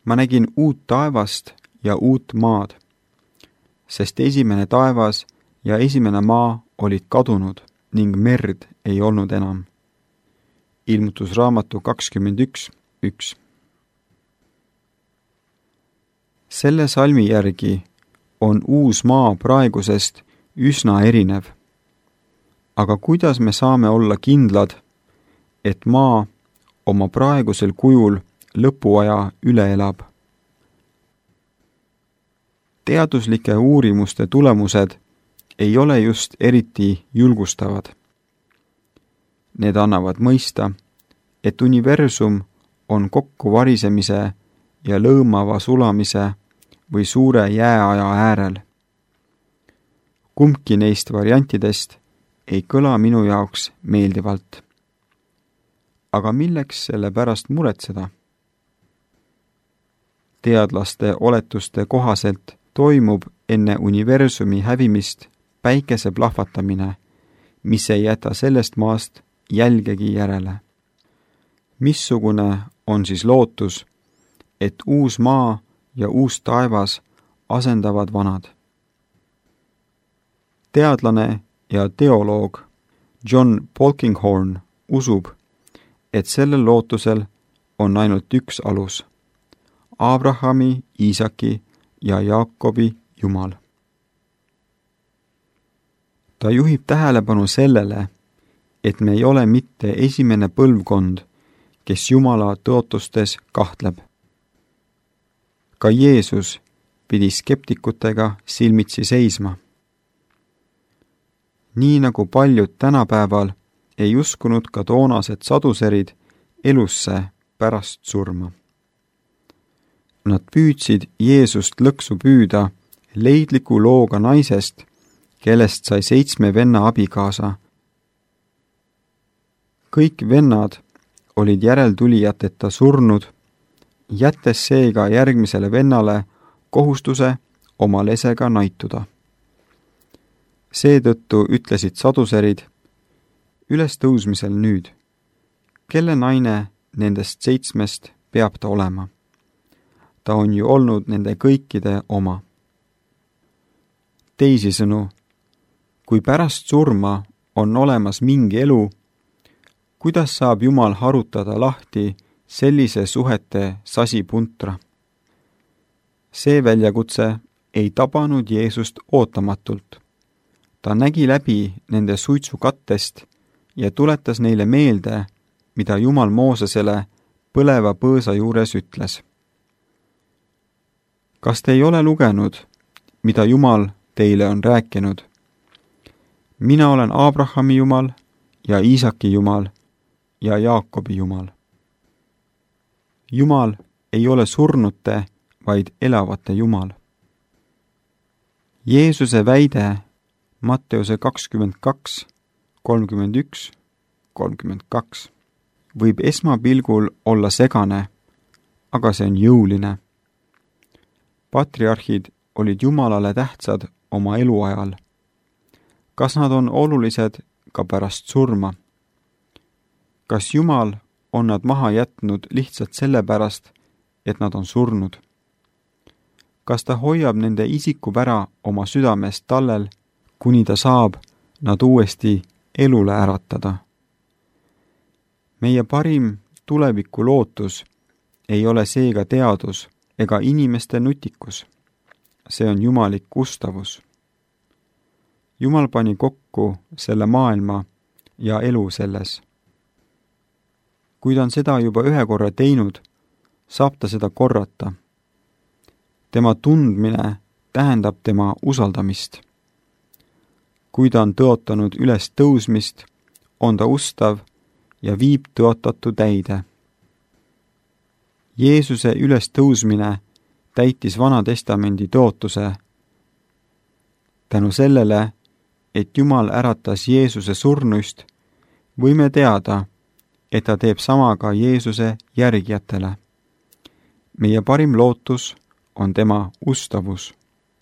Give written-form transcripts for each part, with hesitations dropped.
Ma nägin uut taevast ja uut maad, sest esimene taevas ja esimene maa olid kadunud ning merd ei olnud enam. Ilmutusraamatu 21:1. Selle salmi järgi on uus maa praegusest üsna erinev. Aga kuidas me saame olla kindlad, et maa oma praegusel kujul lõpuaja üle elab? Teaduslike uurimuste tulemused ei ole just eriti julgustavad. Need annavad mõista, et universum on kokkuvarisemise ja lõõmava sulamise või suure jääaja äärel. Kumbki neist variantidest ei kõla minu jaoks meeldivalt. Aga milleks selle pärast muretseda? Teadlaste oletuste kohaselt toimub enne universumi hävimist päikese plahvatamine, mis ei jäta sellest maast jälgegi järele. Missugune on siis lootus, et uus maa ja uus taevas asendavad vanad? Teadlane ja teoloog John Polkinghorne usub, et sellel lootusel on ainult üks alus: Abrahami, Iisaki ja Jaakobi Jumal. Ta juhib tähelepanu sellele, et me ei ole mitte esimene põlvkond, kes Jumala tõotustes kahtleb. Ka Jeesus pidi skeptikutega silmitsi seisma. Nii nagu paljud tänapäeval ei uskunud ka toonased saduserid elusse pärast surma. Nad püüdsid Jeesust lõksu püüda leidliku looga naisest, kellest sai 7 venna abikaasa. Kõik vennad olid järeltulijateta surnud, jättes seega järgmisele vennale kohustuse oma lesega naituda. Seetõttu ütlesid saduserid: ülestõusmisel nüüd, kelle naine nendest 7 peab ta olema? Ta on ju olnud nende kõikide oma. Teisisõnu, kui pärast surma on olemas mingi elu, kuidas saab Jumal harutada lahti sellise suhete sasipuntra? See väljakutse ei tabanud Jeesust ootamatult. Ta nägi läbi nende suitsukattest ja tuletas neile meelde, mida Jumal Moosesele põleva põõsa juures ütles. Kas te ei ole lugenud, mida Jumal teile on rääkinud? Mina olen Abrahami Jumal ja Iisaki Jumal ja Jaakobi Jumal. Jumal ei ole surnute, vaid elavate Jumal. Jeesuse väide Matteuse 22, 31, 32 võib esmapilgul olla segane, aga see on jõuline. Patriarhid olid Jumalale tähtsad oma eluajal. Kas nad on olulised ka pärast surma? Kas Jumal on nad maha jätnud lihtsalt sellepärast, et nad on surnud? Kas ta hoiab nende isikupära oma südamest tallel, kuni ta saab nad uuesti elule äratada? Meie parim tuleviku lootus ei ole seega teadus ega inimeste nutikus. See on jumalik ustavus. Jumal pani kokku selle maailma ja elu selles. Kui ta on seda juba ühe korra teinud, saab ta seda korrata. Tema tundmine tähendab tema usaldamist. Kui ta on tõotanud üles tõusmist, on ta ustav ja viib tõotatu täide. Jeesuse ülestõusmine täitis Vana Testamendi tõotuse. Tänu sellele, et Jumal äratas Jeesuse surnuist, võime teada, et ta teeb sama ka Jeesuse järgijatele. Meie parim lootus on tema ustavus.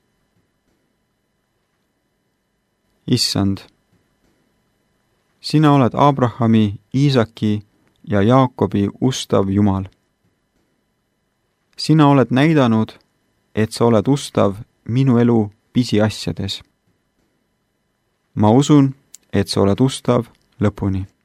Issand, sina oled Abrahami, Iisaki ja Jaakobi ustav Jumal. Sina oled näidanud, et sa oled ustav minu elu pisiasjades. Ma usun, et sa oled ustav lõpuni.